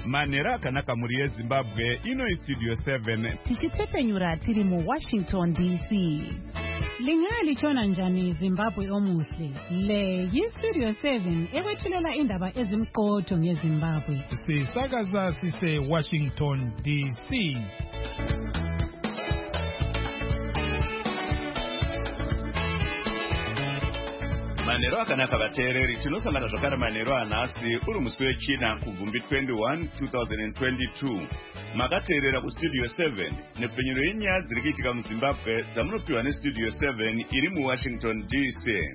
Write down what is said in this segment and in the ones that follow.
Manhero akanaka muri yeZimbabwe, ino Studio 7. Tichitsepenyura tiri mu Washington DC. Lingalichona njani Zimbabwe omuhle. Le yiStudio 7 ekwethulela indaba ezimqotho ngeZimbabwe. Sisakaza sise Washington DC. Manhero akanaka vateereri, tinosangana zvakare manhero anhasi uri musi wechina kubvumbi 21 2022. Makateerera kuStudio 7 nepfenyuro yenyaya dziri kuitika muZimbabwe dzamunopiwa neStudio 7 iri muWashington DC.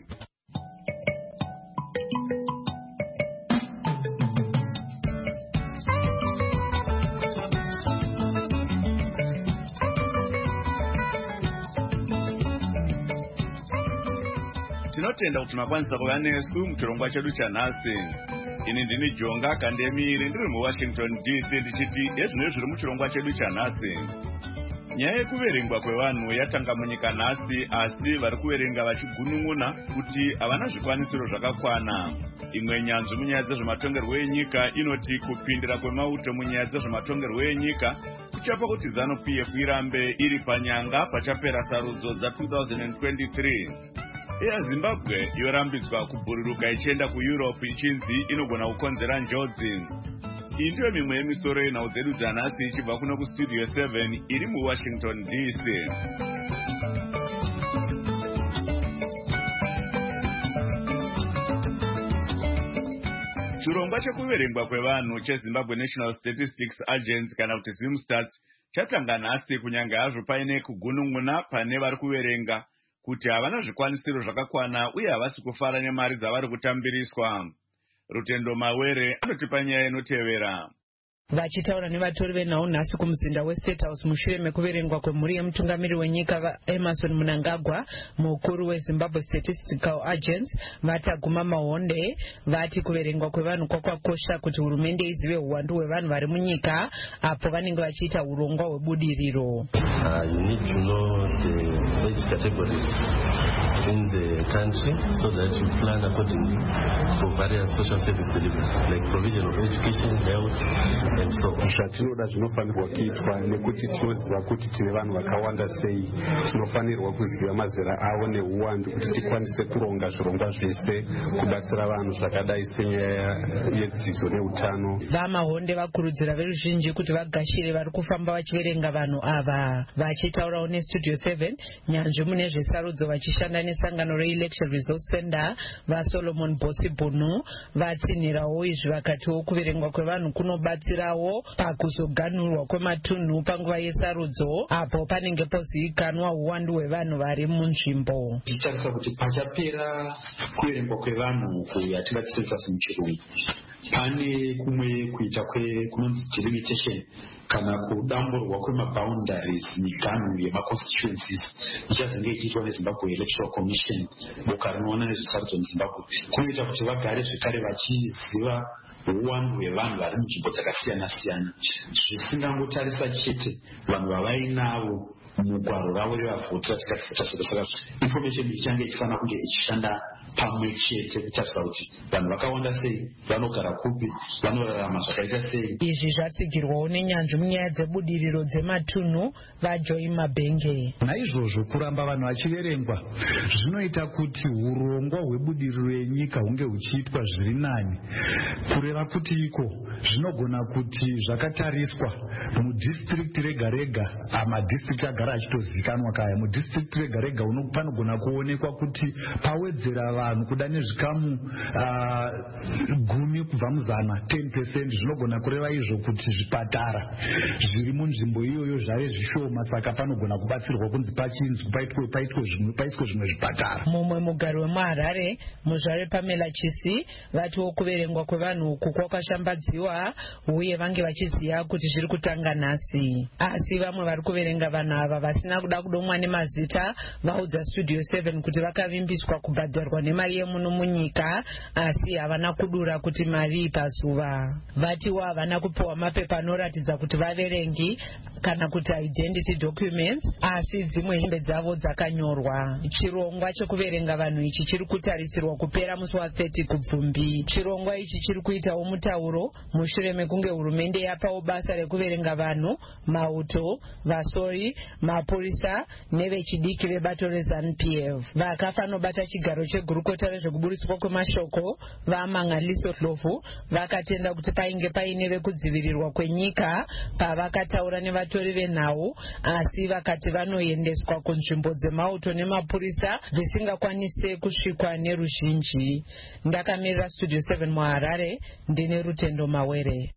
Tinotenda kuti makwanisa kuva nesu muchirongwa chedu chanhasi. Ini ndini Jonga Kandemiri, ndiri muWashington DC ndichiti ezvino zviri muchirongwa chedu chanhasi. Nyaya yekuverengwa kwevanhu yatanga munyika nhasi, asi vari kuverenga vachigunun'una kuti havana zvikwanisiro zvakakwana. Imwe nyanzvi munyaya dzezvematongerwo enyika inoti kupindira kwemauto munyaya dzezvematongerwo enyika kuchapa kuti ZANU-PF irambe iri panyanga pachapera sarudzo dza2023. Zimbabwe yorambidzwa kubhururuka ichienda kuEurope ichinzi inogona kukonzera njodzi. Iyi ndiyo mimwe yemisoro yenhau dzedu dzanhasi ichibva kuno kuStudio 7 iri muWashington DC. Chirongwa chekuverengwa kwevanhu cheZimbabwe National Statistics Agency kana kuti ZimStats chatanga nhasi, kunyange hazvo paine kugunun'una pane vari kuverenga kuti havana zvikwanisiro zvakakwana uye havasi kufara nemari dzavari kutambiriswa. Rutendo Mawere anotipa nyaya inotevera. Vachitaura nevatori venhau nhasi kumuzinda weState House mushure mekuverengwa kwemhuri yemutungamiri wenyika Emmerson Mnangagwa, mukuru weZimbabwe Statistical Agency, vataguma mahonde vati kuverengwa kwevanhu kwakakosha kuti hurumende izive uwandu hwevanhu vari munyika apo vanenge vachiita urongwa hwebudiriro. You need to know the age categories in the country so that you plan accordingly for various social service delivery like provision of education, health and so on. Zvatinoda zvinofanirwa kuitwa nekuti tinoziva kuti tine vanhu vakawanda sei, tinofanirwa kuziva mazera avo neuwandu kuti tikwanise kuronga zvirongwa zvese kubatsira vanhu zvakadai senyaya yedzidzo neutano. Vamahonde vakurudzira veruzhinji kuti vagashire vari kufamba vachiverenga vanhu ava. Vachitaurawo neStudio 7 nyanzvi mune zvesarudzo vachishanda nesangano reElection Resource Center, vaSolomon Bosibunu vatsinhirawo izvi vakatiwo kuverengwa kwevanhu kunobatsirawo pakuzoganhurwa kwematunhu panguva yesarudzo apo panenge pozivikanwa uwandu hwevanhu vari munzvimbo. Tichitarisa kuti pachapera kuverengwa kwevanhu yatingati census muchirungu, pane kumwe kuita kunonzi delimitation kana kudamburwa kwemaboundaries miganhu yemaconstituencies ichazenge ichiitwa neZimbabwe Electoral Commission, boka rinoona nezvesarudzo muZimbabwe, kunoita kuti vagare zvekare vachiziva uwandu hwevanhu vari munzvimbo dzakasiyana siyana, zvisingangotarisa chete vanhu vavainavo mugwaro ravo revavhoti ratikati vhota. Saka information ichange ichifanira kunge ichishanda pamwe chete kutarisa kuti vanhu vakawanda sei, vanogara kupi, vanorarama zvakaita sei. Izvi zvatsigirwawo nenyanzvi munyaya dzebudiriro dzematunhu vaJoy Mabenge. Naizvozvo kuramba vanhu vachiverengwa zvinoita kuti urongwa hwebudiriro yenyika hunge huchiitwa zviri nani. Kureva kuti iko zvinogona kuti zvakatariswa mudistrict rega rega, amadistrict agara achitozikanwa kaya, mudistrict rega rega panogona kuonekwa kuti pawedzera vanhu kuda nezvikamu 10 kubva muzana 10%, zvinogona kureva izvo kuti zvipatara zviri munzvimbo iyoyo zvave zvishoma, saka panogona kubatsirwa kunzi pachinzwi paiswe zvimwe zvipatara. Mumwe mugari wemuHarare, muzvare Pamela Chisi, vatiwo kuverengwa kwevanhu uku kwakashambadziwa uye vange vachiziva kuti zviri kutanga nhasi. Asi vamwe vari kuverenga vanhu ava vasina kuda kudomwa nemazita vaudza Studio 7 kuti vakavimbiswa kubhadharwa nemari yemuno munyika asi havana kudura kuti mari pazuva. Vatiwo havana kupiwa mapepa anoratidza kuti vaverengi kana kuti identity documents, asi dzimwe hembe dzavo dzakanyorwa. Chirongwa chekuverenga vanhu ichi chiri kutarisirwa kupera musi wa30 kubvumbi. Chirongwa ichi chiri kuitawo mutauro mushure mekunge hurumende yapawo basa rekuverenga vanhu, mauto, vasori, mapurisa nevechidiki vebato reZANU-PF. Vakafa nobata chigaro chegurukota rezvekuburiswa kwemashoko vaMangaliso Hlovu vakatenda kuti painge paine vekudzivirirwa kwenyika pavakataura nevatori venhau, asi vakati vanoendeswa kunzvimbo dzemauto nemapurisa dzisingakwanise kusvikwa neruzhinji. Ndakamirira Studio 7 muHarare, ndine Rutendo Mawere.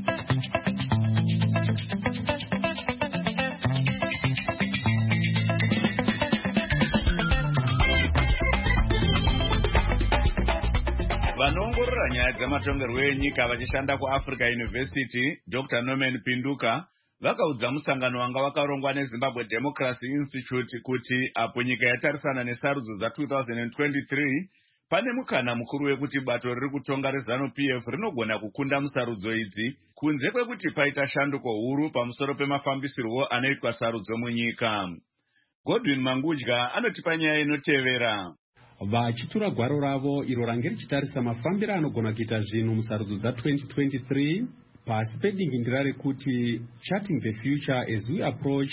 Vanoongorora nyaya dzamatongerwo enyika vachishanda kuAfrica University, Dr. Norman Pinduka, vakaudza musangano wanga wakarongwa neZimbabwe Democracy Institute kuti apo nyika yatarisana nesarudzo dza2023 pane mukana mukuru wekuti bato riri kutonga reZANU-PF rinogona kukunda musarudzo idzi, kunze kwekuti paita shanduko huru pamusoro pemafambisirwo anoitwa sarudzo munyika. Godwin Mangudya anotipa nyaya inotevera. Vachitura gwaro ravo iro range richitarisa mafambiro anogona kuita zvinhu musarudzo dza2023 pasi pedingindira rekuti charting the future as we approach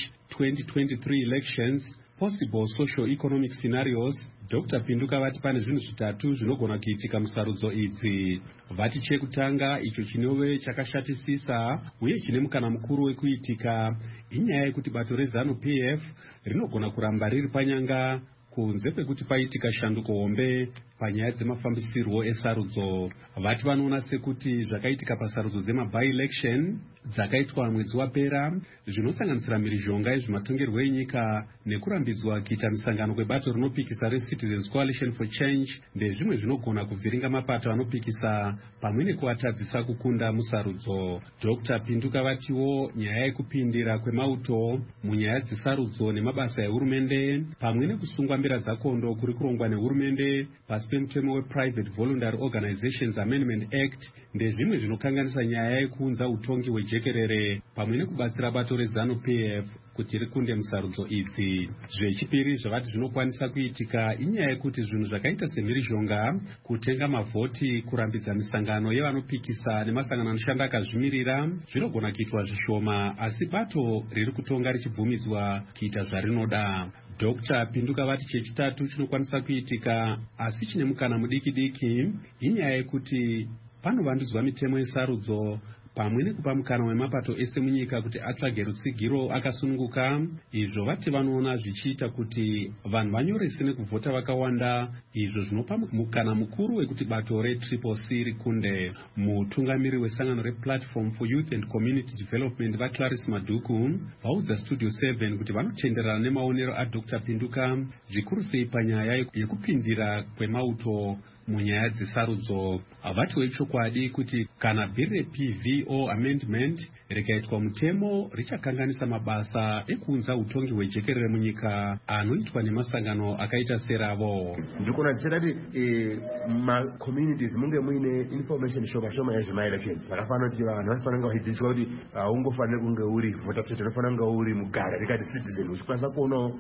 2023 elections, possible socio-economic scenarios. Dr. Pinduka vati pane zvinhu zvitatu zvinogona kuitika musarudzo idzi. Vati chekutanga, icho chinove chakashatisisa uye chine mukana mukuru wekuitika, inyaya yekuti bato reZANU-PF rinogona kuramba riri panyanga kunze kwekuti paitika shanduko hombe panyaya dzemafambisirwo esarudzo. Vati vanoona sekuti zvakaitika pasarudzo dzema-by-election dzakaitwa mwedzi wapera, zvinosanganisira mhirizhonga yezvematongerwo enyika nekurambidzwa kuita misangano kwebato rinopikisa reCitizens Coalition for Change ndezvimwe zvinogona kuvhiringa mapato anopikisa pamwe nekuatadzisa kukunda musarudzo. Dr. Pinduka vatiwo nyaya yekupindira kwemauto munyaya dzesarudzo nemabasa ehurumende pamwe nekusungwa mbira dzakondo kuri kurongwa nehurumende pasi pemutemo wePrivate Voluntary Organizations Amendment Act ndezvimwe zvinokanganisa nyaya yekuunza utongi hwejekerere pamwe nekubatsira bato reZANU-PF kuti rikunde musarudzo idzi. Zvechipiri zvavati zvinokwanisa kuitika inyaya yekuti zvinhu zvakaita semhirizhonga, kutenga mavhoti, kurambidza misangano yevanopikisa nemasangano anoshanda akazvimirira zvinogona kuitwa zvishoma, asi bato riri kutonga richibvumidzwa kuita zvarinoda. Dr. Pinduka vati chechitatu chinokwanisa kuitika asi chine mukana mudiki-diki inyaya yekuti panovandudzwa mitemo yesarudzo pamwe nekupa mukana wemapato ese munyika kuti atsvage rutsigiro akasununguka. Izvo vati vanoona zvichiita kuti vanhu vanyorese nekuvhota vakawanda, izvo zvinopa mukana mukuru wekuti bato reCCC rikunde. Mutungamiri wesangano rePlatform for Youth and Community Development vaClarisse Maduku vaudza Studio 7 kuti vanotenderana nemaonero aDr. Pinduka zvikuru sei panyaya yekupindira kwemauto munyaya dzesarudzo. Vatiwo chokwadi kuti kana bhiri rePVO amendment rikaitwa mutemo richakanganisa mabasa ekuunza utongi hwejekerere munyika anoitwa nemasangano akaita seravo. Ndikuona dzichida kuti communities munge muine information shoma yezvema-elections. Zvakafanira kuti vanhu vanofanira vachidzidziswa kuti ungofanira kunge uri voter state, unofanira kunge uri mugara rikati citizen, uchikwanisa kuonawo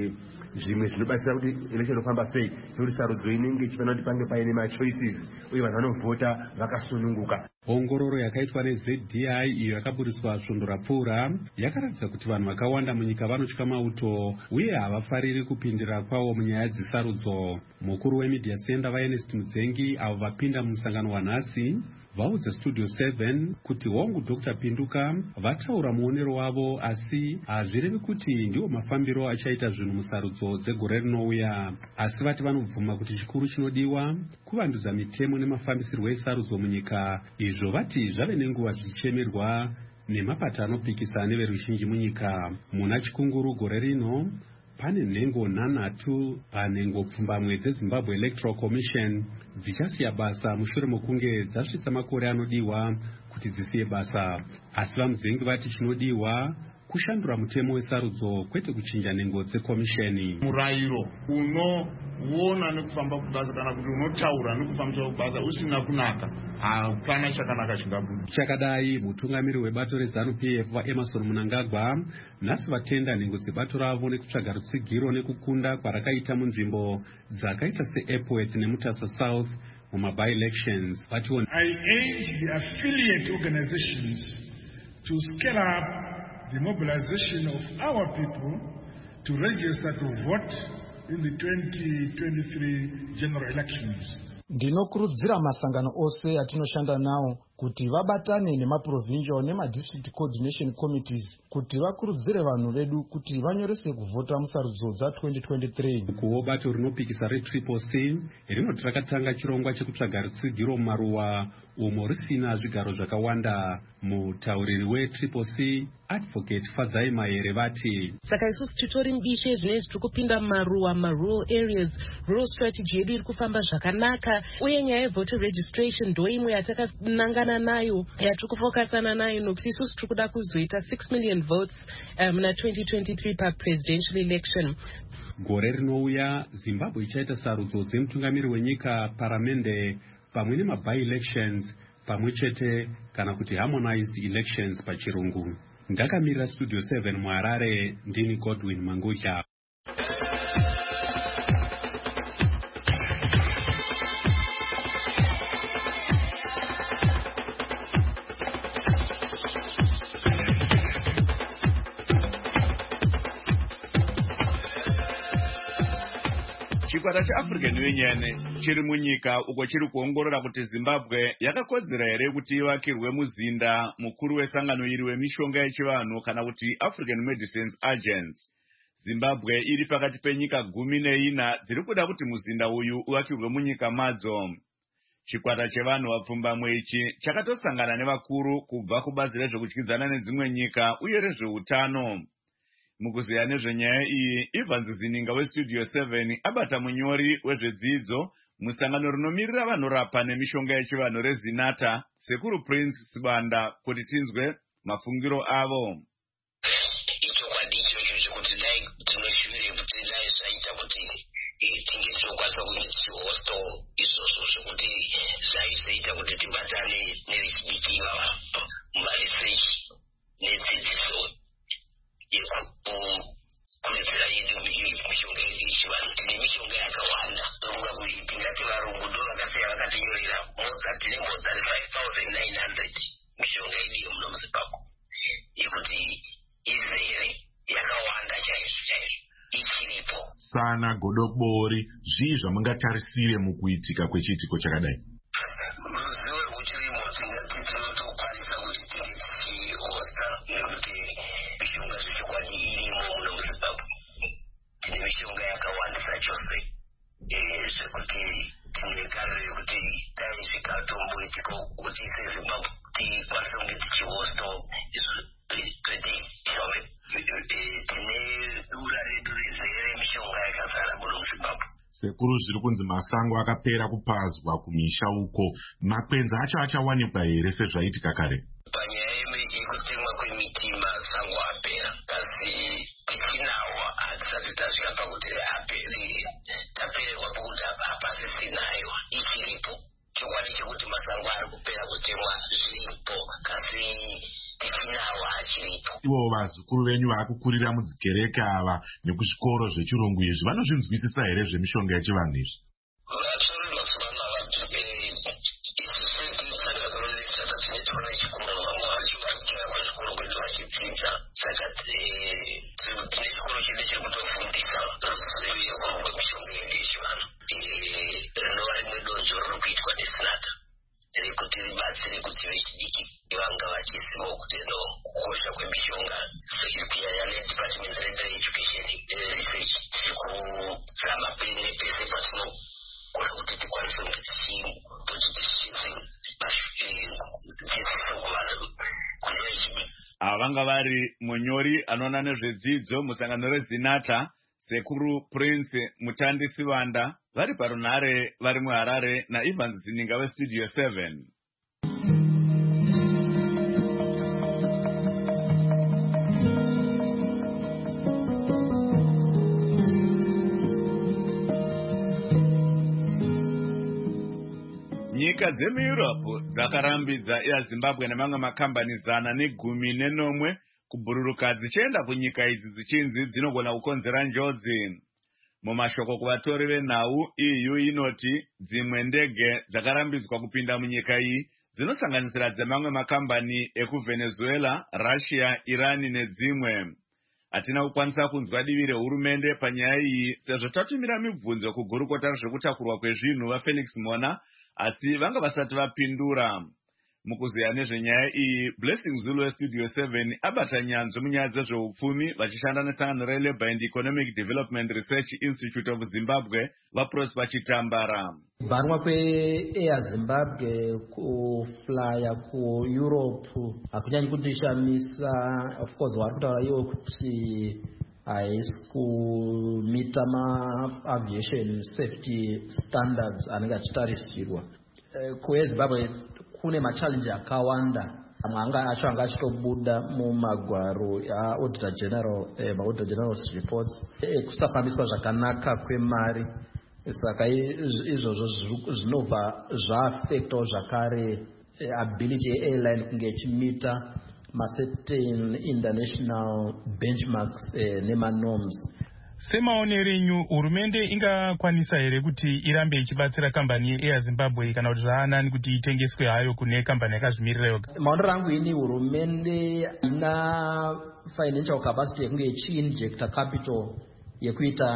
zvimwe zvinobatsira kuti election inofamba sei, sekuti sarudzo inenge ichifanira kuti pange paine machoices uye vanhu vanovhota vakasununguka. Ongororo yakaitwa neZDI iyo yakaburiswa svondo rapfuura yakaratidza kuti vanhu vakawanda munyika vanotya mauto uye havafariri kupindira kwavo munyaya dzesarudzo. Mukuru weMedia Center vaErnest Mudzengi avo vapinda mumusangano wanhasi vaudza Studio 7 kuti hongu Dr. Pinduka vataura muonero wavo, asi hazvirevi kuti ndiwo mafambiro achaita zvinhu musarudzo dzegore rinouya, asi vati vanobvuma kuti chikuru chinodiwa kuvandudza mitemo nemafambisirwo esarudzo munyika. Izvo vati zvave nenguva zvichichemerwa nemapato anopikisa neveruzhinji munyika. Muna chikunguru gore rino pane nhengo 9 panhengo pfumbamwe dzeZimbabwe Electoral Commission dzichasiya basa mushure mokunge dzasvitsa makore anodiwa kuti dzisiye basa, asi vaMudzengi vati chinodiwa kushandura mutemo wesarudzo kwete kuchinja nhengo dzekomisheni. Murayiro unoona nekufamba kubasa kana kuti unotaura nekufambisa kubasa usina kunaka, hapana chakanaka chingabuda. Chakadai mutungamiri webato reZANU-PF vaEmmerson Mnangagwa nhasi vatenda nhengo dzebato ravo nekutsvaga rutsigiro nekukunda kwarakaita munzvimbo dzakaita seEpworth neMutasa South muma-by-elections. I urge the affiliate organizations to scale up the mobilization of our people to register to vote in the 2023 general elections. Ndinokurudzira masangano ose atinoshanda nawo kuti vabatane nemaprovincial nemadistrict coordination committees kuti vakurudzire vanhu vedu kuti vanyorese kuvhota musarudzo dza2023. Kuwo bato rinopikisa reCCC rinoti rakatanga chirongwa chekutsvaga rutsigiro mumaruwa umo risina zvigaro zvakawanda. Mutauriri weCCC Advocate Fadzai Maere vati saka isusu titori mbishe zvinezvi tiri kupinda mumaruwa rural areas. Rural strategy yedu iri kufamba zvakanaka uye nyaya yevoter registration ndo imwe yatakanangana nayo yatiri kufokasana nayo nokuti isusu tiri kuda kuzoita 6 million votes muna 2023 papresidential election. Gore rinouya Zimbabwe ichaita sarudzo dzemutungamiri wenyika, paramende pamwe nemaby-elections pamwe chete kana kuti harmonized elections pachirungu. Ndakamirira Studio 7 muHarare, ndini Godwin Mangudya. Chikwata cheAfrican Union chiri munyika uko chiri kuongorora kuti Zimbabwe yakakodzera here kuti ivakirwe muzinda mukuru wesangano iri wemishonga yechivanhu kana kuti African Medicines Agency. Zimbabwe iri pakati penyika 14 dziri kuda kuti muzinda uyu uvakirwe munyika madzo. Chikwata chevanhu vapfumbamwe ichi chakatosangana nevakuru kubva kubazi rezvekudyidzana nedzimwe nyika uye rezveutano. Mukuziya nezvenyaya iyi, Evans Zininga weStudio 7 abata munyori wezvedzidzo musangano rinomirira vanorapa nemishonga yechivanhu reZinata, Sekuru Prince Sibanda, kuti tinzwe mafungiro avo. Sana godobori zvii zvamungatarisire mukuitika kwechiitiko chakadai? Sekuru zviri kunzi masango akapera kupazwa kumisha uko, makwenzi acho achawanikwa here sezvaitika kare? Panyaya yekutemwa kwemiti masango apera, asi tichinawo hatisati tasvika pakuti tapererwa pokuti hapasisinayo ichiripo. Chokwadi chekuti masango ari kupera kutemwa zviripo, kasi tichinawo achiripo. Ivo vazukuru venyu vakukurira mudzikereke ava nekuzvikoro zvechirungu izvi vanozvinzwisisa here zvemishonga yechivanhu izvi? Vanga vari munyori anoona nezvedzidzo musangano reZinata, Sekuru Prince Mutandi Sibanda, vari parunhare vari muHarare, naEvans Zininga weStudio 7. Nyika dzemuEurope dzakarambidza yaZimbabwe nemamwe makambani 110 kubhururuka dzichienda kunyika idzi dzichinzi dzinogona kukonzera njodzi. Mumashoko kuvatori venhau, EU inoti dzimwe ndege dzakarambidzwa kupinda munyika iyi dzinosanganisira dzemamwe makambani ekuVenezuela, Russia, Iran nedzimwe. Hatina kukwanisa kunzwa divi rehurumende panyaya iyi sezvo tatumira mibvunzo kugurukota rezvekutakurwa kwezvinhu vaFelix Mona, asi vanga vasati vapindura. Mukuziya nezvenyaya iyi, Blessing Zulu weStudio 7 abata nyanzvi munyaya dzezveupfumi vachishanda nesangano reLabour and Economic Development Research Institute of Zimbabwe, vaProsper Chitambara. Bhanwa kweAir Zimbabwe kuflya kuEurope hakunyanyi kutishamisa. Of course vari kutaura ivo kuti haisi kumita ma-aviation safety standards anenge achitarisirwa. KuZimbabwe kune machallenji akawanda, amwe anga achitobuda mumagwaro aauditor general, maauditor general's reports, kusafambiswa zvakanaka kwemari. Saka izvozvo zvinobva zvaafectawo zvakare ability yeairline kunge ichimita macertain international benchmarks nemanorms. Semaonero enyu, hurumende ingakwanisa here kuti irambe ichibatsira kambani yeAir Zimbabwe kana kuti zvaanani kuti itengeswe hayo kune kambani yakazvimirira yoga? Maonero angu ini, hurumende ina financial capacity yekunge ichiinjecta capital yekuita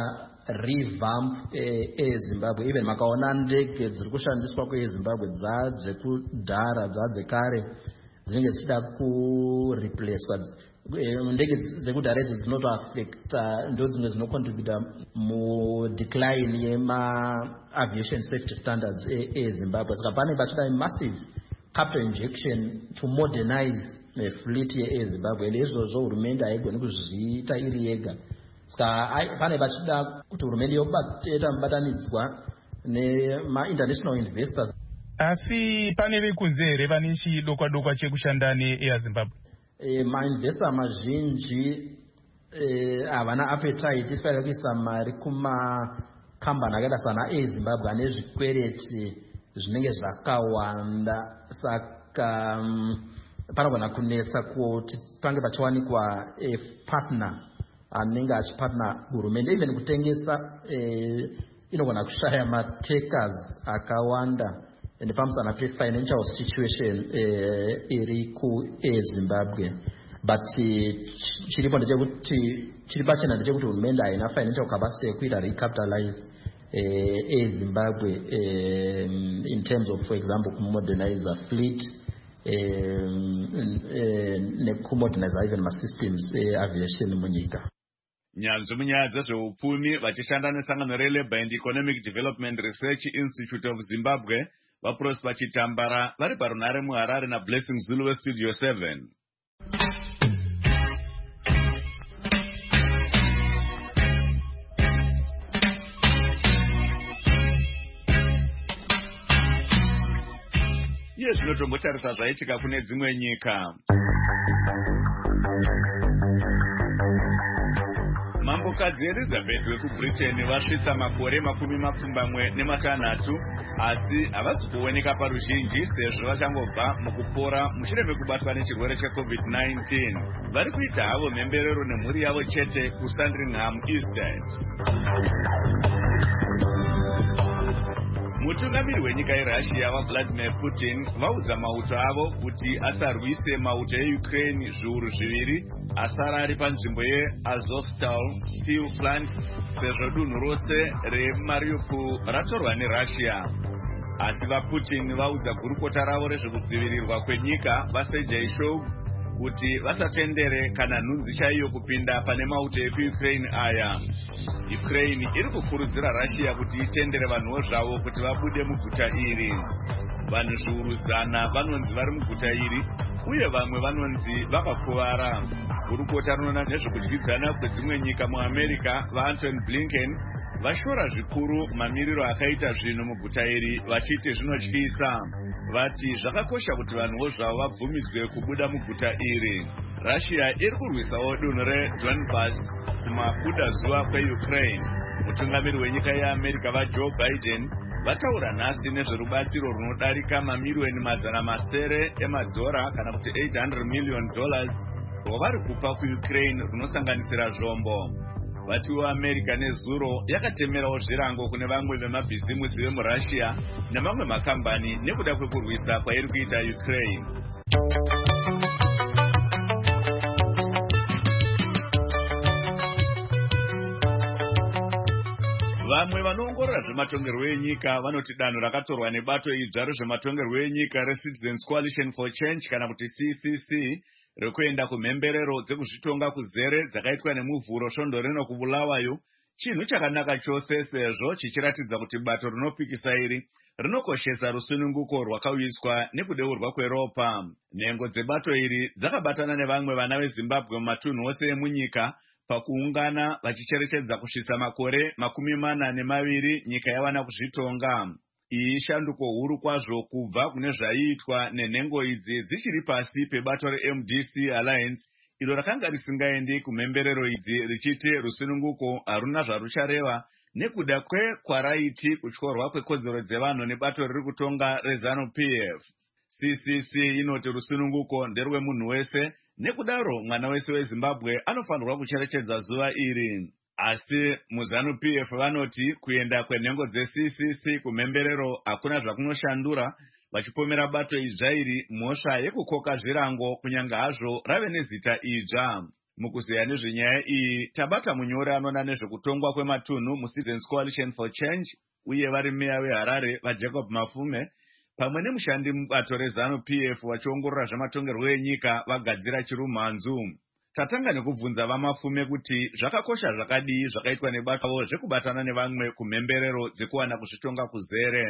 revamp eZimbabwe. Even makaona ndege dziri kushandiswa kweZimbabwe dzadzekudhara dzadzekare dzinenge dzichida kureplacewa. Ndege dzekudhara idzi dzinotoaffecta, ndo dzimwe dzinocontributa mudecline yema-aviation safety standards eZimbabwe. Saka pane pachida massive capital injection to modernize fleet yeZimbabwe. Izvozvo hurumende haigoni kuzviita iri yega. Saka pane pachida kuti hurumende yoita mubatanidzwa nema-international investors. Asi pane vekunze here vane chidokwa chekushanda neAir Zimbabwe? Mainvesta mazhinji havana appetite isifanira kuisa mari kumakambani akaita sana eZimbabwe ane zvikwereti zvinenge zvakawanda. Saka panogona kunetsa kuti pange pachiwanikwa partner anenge achipatna hurumende. Even kutengesa inogona kushaya matakers akawanda. Pamusana pe-financial situation iri kuZimbabwe. But chiripo ndechekuti chiri pachena ndechekuti hurumende haina financial capacity yekuita recapitalize eZimbabwe in terms of, for example, kumodernize a fleet nekumodernize even masystems aviation munyika. Nyanzvi munyaya dzezveupfumi vachishanda nesangano reLabour and Economic Development Research Institute of Zimbabwe, vaProsper Chitambara, vari parunhare muHarare naBlessing Zulu weStudio 7. Iye zvinotombotarisa zvaitika kune dzimwe nyika. Mambokadzi Elizabeth wekuBritain vasvitsa makore 26, asi havasi kuoneka paruzhinji sezvo vachangobva mukupora mushure mekubatwa nechirwere cheCovid-19. Vari kuita havo mhemberero nemhuri yavo chete kuSandringham Estate. Mutungamiri wenyika yeRussia vaVladimir Putin vaudza mauto avo kuti asarwise mauto eUkraine zviuru 2 asara ari panzvimbo yeAzovstal steel plant sezvo dunhu rose reMariupol ratorwa neRussia. Asi vaPutin vaudza gurukota ravo rezvekudzivirirwa kwenyika vaSergei Shoigu kuti vasatendere kana nhunzi chaiyo kupinda pane mauto ekuUkraine aya. Ukraine iri kukurudzira Russia kuti itendere vanhuwo zvavo kuti vabude muguta iri. Vanhu zviuru 100 vanonzi vari muguta iri uye vamwe vanonzi vakakuvara. Gurukota rinoona nezvekudyidzana kwedzimwe nyika muAmerica vaAntony Blinken vashora zvikuru mamiriro akaita zvinhu muguta iri vachiti zvinotyisa. Vati zvakakosha kuti vanhuwo zvavo vabvumidzwe kubuda muguta iri. Russia iri kurwisawo dunhu reDonbas kumabudazuva kweUkraine. Mutungamiri wenyika yeAmerica vaJoe Biden vataura nhasi nezverubatsiro runodarika mamiliyoni 700 emadhora kana kuti $800 million rwavari kupa kuUkraine runosanganisira zvombo. vatiwo America nezuro yakatemerawo zvirango kune vamwe vemabhizimusi vemuRussia nemamwe makambani nekuda kwekurwisa kwairi kuita Ukraine. Vamwe vanoongorora zvematongerwo enyika vanoti danho rakatorwa nebato idzva rezvematongerwo enyika reCitizens Coalition for Change kana kuti CCC rekuenda kumhemberero dzekuzvitonga kuzere dzakaitwa nemuvhuro svondo rino kubulawayo chinhu chakanaka chose sezvo chichiratidza kuti bato rinopikisa iri rinokoshesa rusununguko rwakauyiswa nekudeurwa kweropa. Nhengo dzebato iri dzakabatana nevamwe vana veZimbabwe mumatunhu ose emunyika pakuungana vachicherechedza kusvitsa makore 42 nyika yawana kuzvitonga. Iyi shanduko huru kwazvo kubva kune zvaiitwa nenhengo idzi dzichiri pasi pebato reMDC Alliance iro rakanga risingaendi kumhemberero idzi richiti rusununguko haruna zvaruchareva nekuda kwaraiti kutyorwa kwekodzero dzevanhu nebato riri kutonga reZANU-PF. CCC inoti rusununguko nderwemunhu wese nekudaro mwana wese weZimbabwe anofanirwa kucherechedza zuva iri. Asi muZANU-PF vanoti kuenda kwenhengo dzeCCC kumhemberero hakuna zvakunoshandura, vachipomera bato idzva iri mhosva yekukoka zvirango kunyange hazvo rave nezita idzva. Mukuzeya nezvenyaya iyi tabata munyori anoona nezvekutongwa kwematunhu muCitizens Coalition for Change uye vari meya weHarare vaJacob Mafume pamwe nemushandi mubato reZANU-PF vachiongorora zvematongerwo enyika vagadzira chirumhanzu. Tatanga nekubvunza vaMafume kuti zvakakosha zvakadii zvakaitwa nebato zvekubatana nevamwe kumhemberero dzekuwana kuzvitonga kuzere.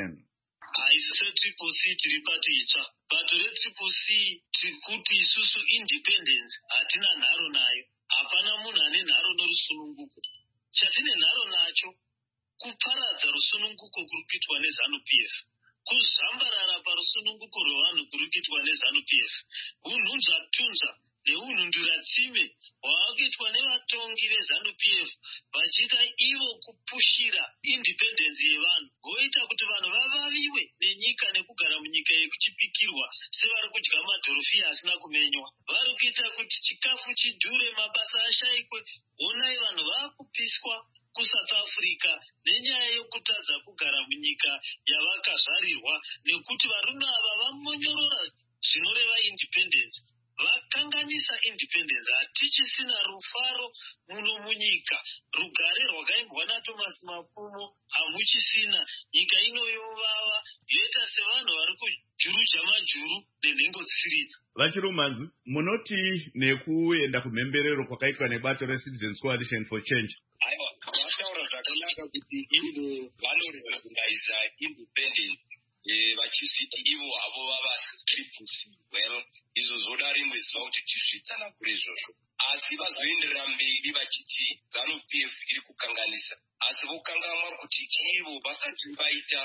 Haisi triple C tiri bato itsva. Bato retriple C tirikuti isusu independence hatina nharo nayo. Hapana munhu ane nharo norusununguko. Chatine nharo nacho kuparadza rusununguko kuri kuitwa neZANU-PF. Kuzambarara parusununguko rwevanhu kuri kuitwa neZANU-PF. Unhunzva-tunzva neunhundura-tsime hwavakuitwa nevatongi veZANU-PF vachiita ivo kupushira independence yevanhu, voita kuti vanhu vavaviwe nenyika nekugara munyika yekuchipikirwa sevari kudya madhorofiya asina kumenywa. Vari kuita kuti chikafu chidhure, mabasa ashayikwe. Honai vanhu vaakupiswa kuSouth Africa nenyaya yokutadza kugara munyika yavakazvarirwa nekuti varume ava vamonyorora zvinoreva independence. Vakanganisa independence. Hatichisina rufaro muno munyika. Rugare rwakaimbwa naThomas Mapumo hamuchisina. Nyika ino yovava yoita sevanhu vari kujuruja majuru nenhengo dzisiridza. Vachirumanzi, munoti nekuenda kumhemberero kwakaitwa nebato reCitizens Coalition for Change. Aiwa, vataura zvakanaka kuti ivo vanorecogniza independence. Vachizviti ivo havo vava triple C. Well, izvo zvoda rimwe zuva kuti tisvitsana kure izvozvo. Asi vazoenderera mberi vachiti ZANU-PF iri kukanganisa. Asi vokanganwa kuti ivo vasati vaita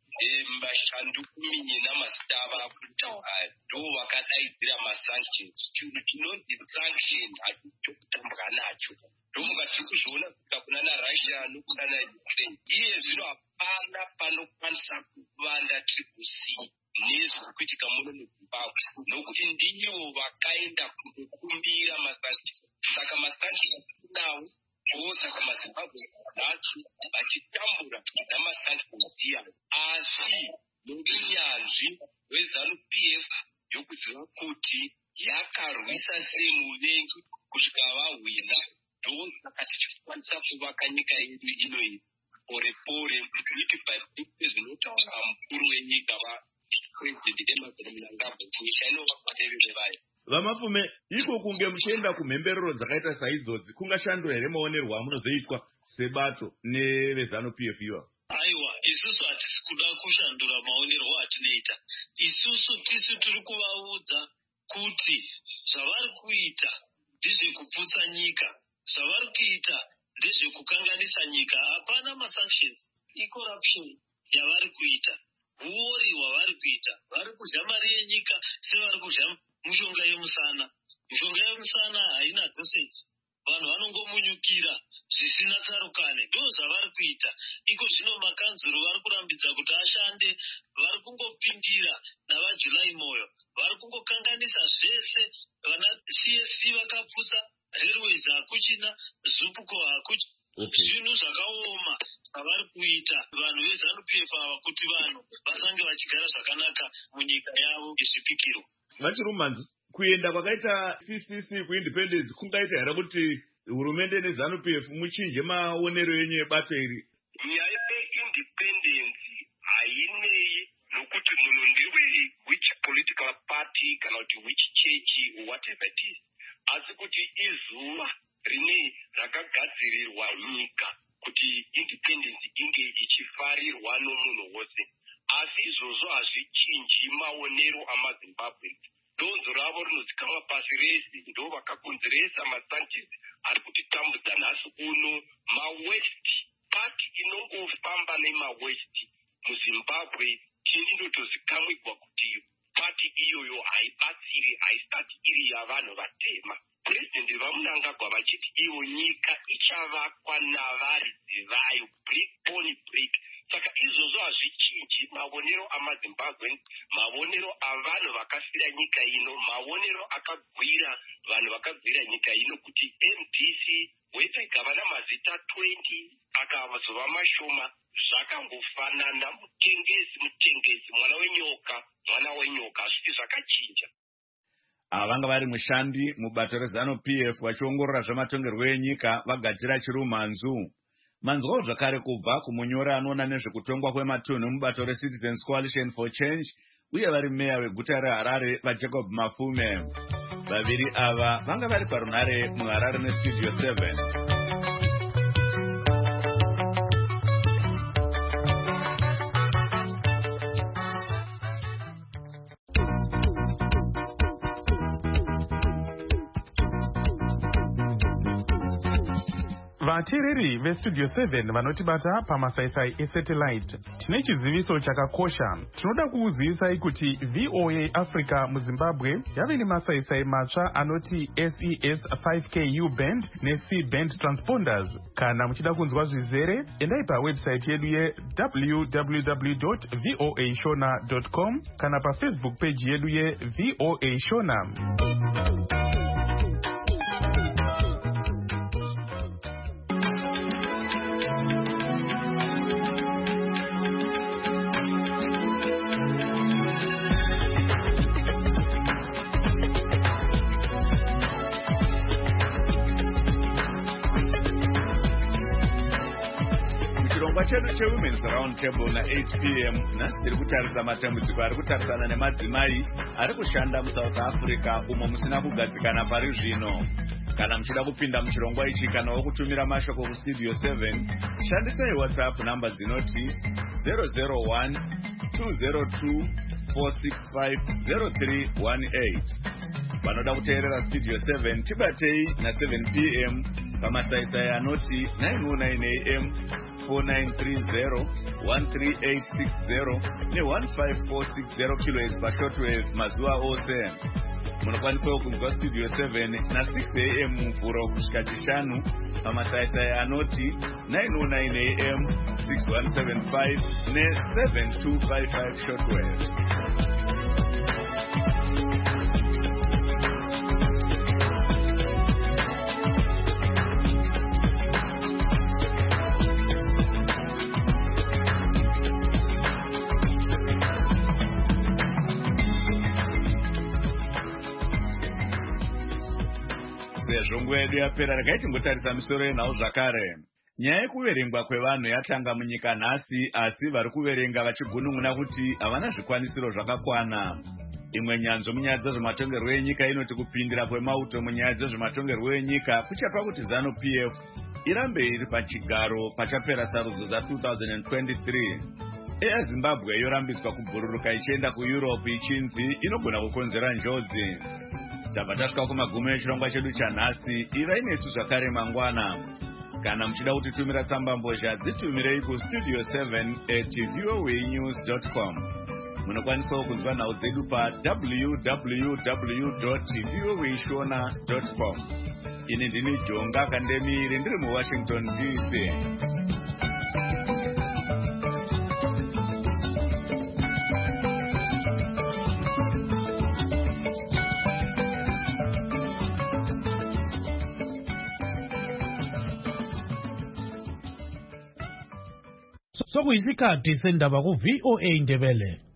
mashandukunye namazita ava kutaura ndo vakadaidzira masanctions. Chinhu chinonzi sanction hatitokutambwa nacho. Ndomuka tiri kuzviona kuita kuna naRussia nokuna naUkraine. Iye zvino hapana panokwanisa kuvanda triple C nezviri kuitika muno muZimbabwe nokuti ndivo vakaenda kundokumbira masanctions. Saka masanctions tinawo saka maZimbabwe nacho vachitambura namasanctions iya. Asi nounyanzvi hweZANU-PF yokuziva kuti yakarwisa semuvengi kusvika vahwina, ndosaka tichikwanisa kuvaka nyika yedu inoyi pore kuti pazvite zvinotaura mukuru wenyika vaPresident Emmerson Mnangagwa nyika inovakwa neveve vayo. VaMafume, iko kunge muchienda kumhemberero dzakaita saidzodzi kungashandura here maonerwo amunozoitwa sebato neveZANU-PF iwa? Aiwa, isusu hatisi kuda kushandura maonerwo atinoita. Isusu tisu tiri kuvaudza kuti zvavari kuita ndezvekuputsa nyika, zvavari kuita ndezvekukanganisa nyika. Hapana masanctions, icorruption yavari kuita, huori hwavari kuita. Vari kudya mari yenyika sevari kudya mushonga yemusana. Mishonga yemusana haina dosage, vanhu vanongomunyukira zvisina tsarukane. Ndo zvavari kuita. Iko zvino makanzuro vari kurambidza kuti ashande, vari kungopindira navaJulai Moyo, vari kungokanganisa zvese. Vana CSC vakaputsa, railways hakuchina, ZUPCO hakuchina, zvinhu zvakaoma zvavari kuita vanhu veZANU-PF ava kuti vanhu vasange vachigara zvakanaka munyika yavo yezvipikiro. Vachirumanzi, kuenda kwakaita CCC kuindependence kungaita here kuti hurumende neZANU-PF muchinje maonero enyu ebato iri? Nyaya yeindependence hainei nokuti munhu ndewe which political party kana kuti which church whatever it is, asi kuti izuva rine rakagadzirirwa nyika kuti independence inge ichifarirwa nomunhu wose. Asi izvozvo hazvichinji maonero amaZimbabwe. Donzo ravo rinozikamwa pasi rese, ndo vakakonzeresa masanchez ari kutitambudza nhasi uno. MaWest party inongofamba nemawest muZimbabwe chindotozikamwigwa kuti pati iyoyo haibatsiri, haisati iri yavanhu vatema. Purezidendi vaMnangagwa vachiti iyo nyika ichavakwa navaridzi vayo, brick on brick. Saka izvozvo hazvichinji maonero amaZimbabwe, maonero avanhu vakafira nyika ino, maonero akagwira vanhu vakagwira nyika ino kuti MDC wepega vana mazita 20 akazova mashoma. Zvakangofanana, mutengezi mwana wenyoka hazviti zvakachinja. Vanga vari mushandi mubato reZANU-PF vachiongorora zvematongerwo enyika vagadzira chirumanzu. Manzwawo zvakare kubva kumunyori anoona nezvekutongwa kwematunhu mubato reCitizens Coalition for Change uye vari meya weguta reHarare vaJacob Mafume. Vaviri ava vanga vari parunhare muHarare neStudio 7. Vateereri veStudio 7 vanotibata pamasaisai esatellite, tine chiziviso chakakosha. Tinoda kuuzivisai kuti VOA Africa muZimbabwe yave nemasaisai matsva anoti SES 5K U-band neC-band transponders. Kana muchida kunzwa zvizere, endai pawebsite yedu ye.www.voashona.com kana paFacebook page yedu yeVOA Shona. Chedu cheWomen's Round Table na 8 p.m. nhasi tiri kutarisa matambudziko ari kutarisana nemadzimai ari kushanda muSouth Africa umo musina kugadzikana pari zvino. Kana muchida kupinda muchirongwa ichi kanawo kutumira mashoko kuStudio 7, shandisai WhatsApp namba dzinoti 001 202 465 0318. Vanoda kuteerera Studio 7 tibatei na 7 p.m. pamasaisai anoti 909 AM 4930 13860 ne15460 kHz pashortwave mazuva ose. Munokwanisawo kunzwa Studio 7 na 6 AM muvhuro kusvika chishanu pamasaisai anoti 909 AM 6175 ne7255 shortwave. Zvongo yedu yapera rakaiti ngotarisa misoro yenhau zvakare. Nyaya yekuverengwa kwevanhu yatanga munyika nhasi, asi vari kuverenga vachigunun'una kuti havana zvikwanisiro zvakakwana. Imwe nyanzvo munyaya dzezvematongerwo enyika inoti kupindira kwemauto munyaya dzezvematongerwo enyika kuchapa kuti ZANU-PF irambe iri pachigaro pachapera sarudzo dza2023. EyaZimbabwe yorambiswa kubhururuka ichienda kuEurope ichinzi inogona kukonzera njodzi. Tabva tasvika kumagumo echirongwa chedu chanhasi. Ivai nesu zvakare mangwana. Kana muchida kutitumira tsamba mbozha dzitumirei kuStudio 7@voanews.com. Munokwanisawo kunzwa nhau dzedu www.voashona.com. Ini ndini Jonga Kandemiri ndiri muWashington DC. sokuyisikhathi sendaba ku-VOA Ndebele.